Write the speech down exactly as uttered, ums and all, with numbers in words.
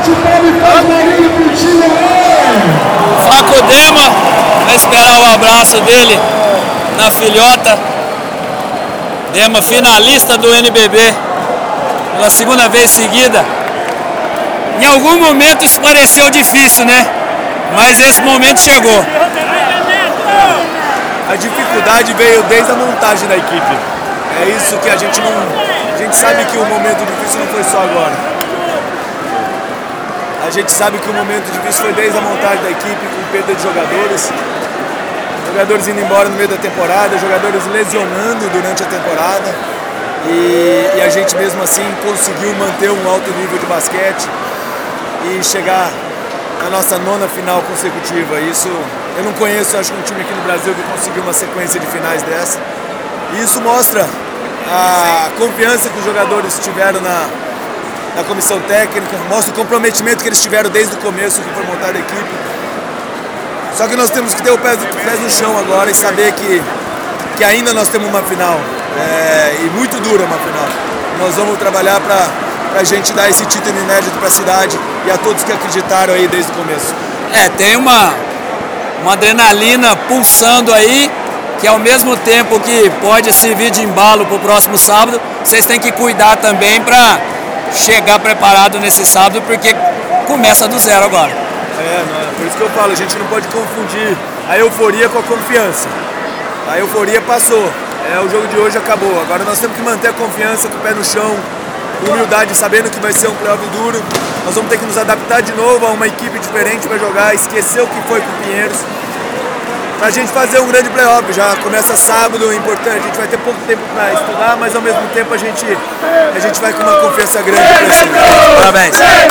Flaco Dema vai esperar o abraço dele na filhota. Dema finalista do N B B pela segunda vez seguida. Em algum momento isso pareceu difícil, né? Mas esse momento chegou. A dificuldade veio desde a montagem da equipe. É isso que a gente não... A gente sabe que o momento difícil não foi só agora. A gente sabe que o momento difícil foi desde a montagem da equipe, com perda de jogadores. Jogadores indo embora no meio da temporada, jogadores lesionando durante a temporada. E, e a gente mesmo assim conseguiu manter um alto nível de basquete e chegar na nossa nona final consecutiva. Isso eu não conheço, acho que um time aqui no Brasil que conseguiu uma sequência de finais dessa. E isso mostra a confiança que os jogadores tiveram na, na comissão técnica, mostra o comprometimento que eles tiveram desde o começo que foi montada a equipe. Só que nós temos que ter o pé, pés no chão agora e saber que, que ainda nós temos uma final, é, e muito dura uma final. Nós vamos trabalhar para a gente dar esse título inédito para a cidade e a todos que acreditaram aí desde o começo. É, tem uma, uma adrenalina pulsando aí, que ao mesmo tempo que pode servir de embalo para o próximo sábado, vocês têm que cuidar também para chegar preparado nesse sábado, porque começa do zero agora. É, não, é por isso que eu falo, a gente não pode confundir a euforia com a confiança. A euforia passou, é, o jogo de hoje acabou. Agora nós temos que manter a confiança com o pé no chão, humildade, sabendo que vai ser um playoff duro. Nós vamos ter que nos adaptar de novo a uma equipe diferente para jogar, esquecer o que foi com o Pinheiros, para a gente fazer um grande playoff. Já começa sábado, é importante, a gente vai ter pouco tempo para estudar, mas ao mesmo tempo a gente, a gente vai com uma confiança grande para esse jogo. Parabéns.